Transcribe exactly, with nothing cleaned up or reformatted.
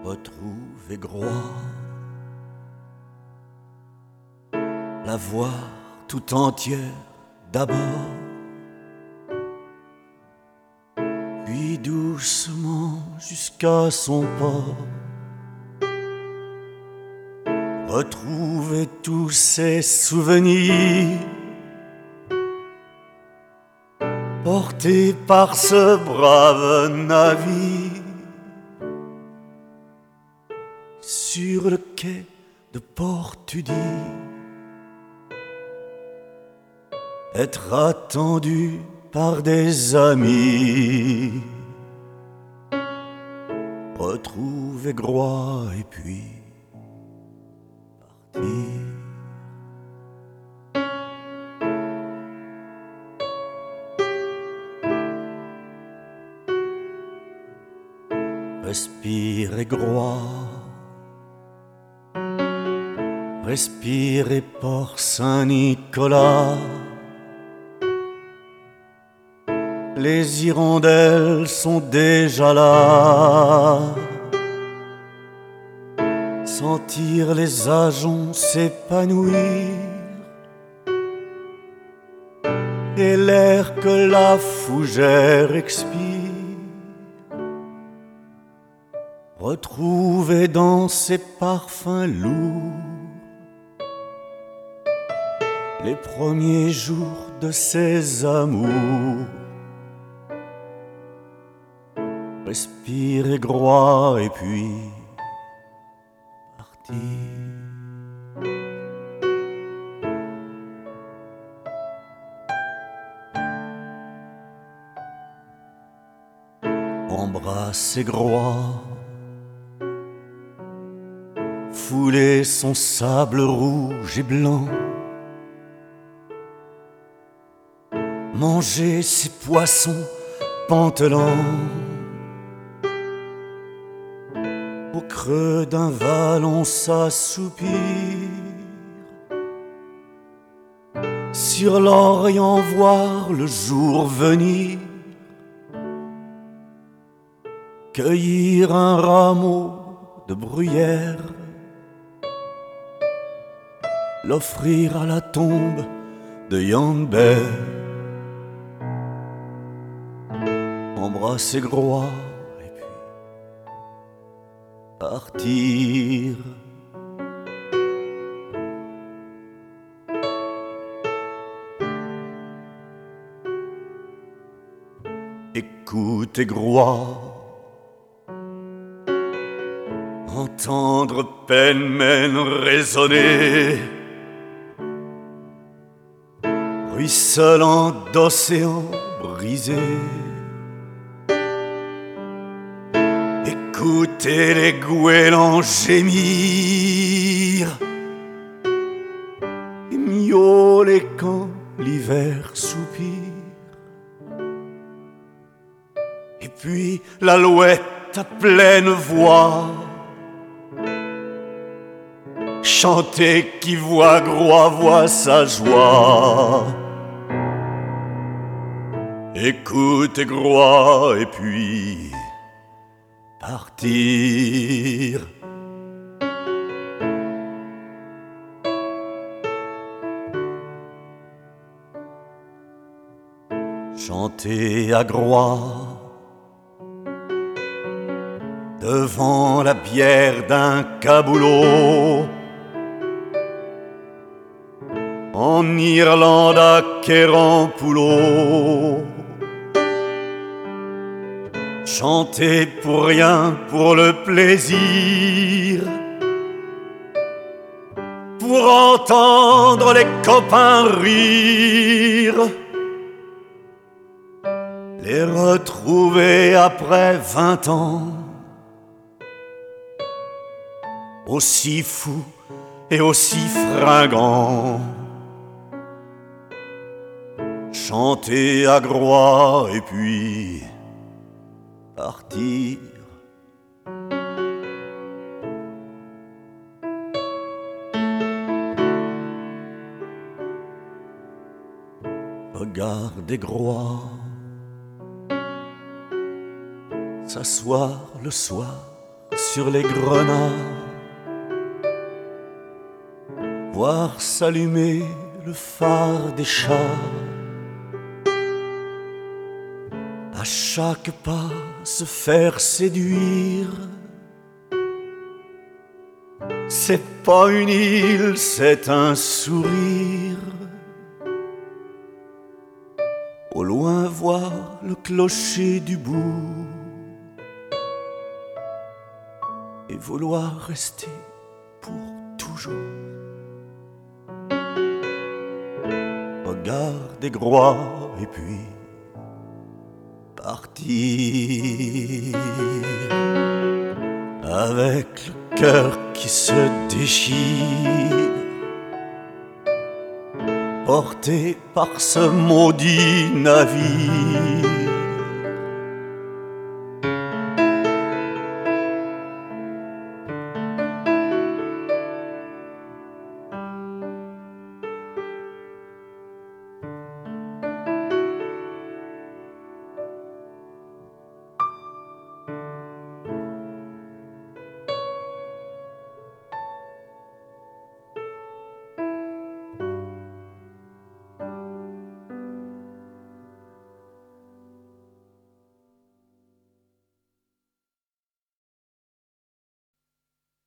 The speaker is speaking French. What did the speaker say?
retrouver Groix, la voir tout entière d'abord, puis doucement jusqu'à son port, retrouver tous ses souvenirs, portés par ce brave navire, sur le quai de Portudie, être attendu par des amis, retrouver Groix et puis partir. Respirer Groix, respirer Port Saint-Nicolas. Les hirondelles sont déjà là, sentir les ajoncs s'épanouir et l'air que la fougère expire, retrouver dans ses parfums lourds les premiers jours de ses amours. Respirer Groix et puis partir. Embrasser Groix, fouler son sable rouge et blanc, manger ses poissons pantelants. Au creux d'un vallon s'assoupir, sur l'Orient voir le jour venir, cueillir un rameau de bruyère, l'offrir à la tombe de Yambert, embrasser Groix partir. Écouter Groix, entendre pêle-mêle résonner, ruisselant d'océans brisés. Écoutez les goélands gémir et miauler quand l'hiver soupire. Et puis l'alouette à pleine voix chanter qui voit Groix voit sa joie. Écoutez Groix et puis partir. Chanter à Groix devant la bière d'un caboulot, en Irlande à Kérampoulot. Chanter pour rien, pour le plaisir, pour entendre les copains rire, les retrouver après vingt ans, aussi fous et aussi fringants. Chanter à Groix et puis partir. Regarder Groix s'asseoir le soir sur les grenats, voir s'allumer le phare des chats. À chaque pas se faire séduire. C'est pas une île, c'est un sourire. Au loin voir le clocher du bourg et vouloir rester pour toujours. Regarder Groix et puis partir avec le cœur qui se déchire, porté par ce maudit navire.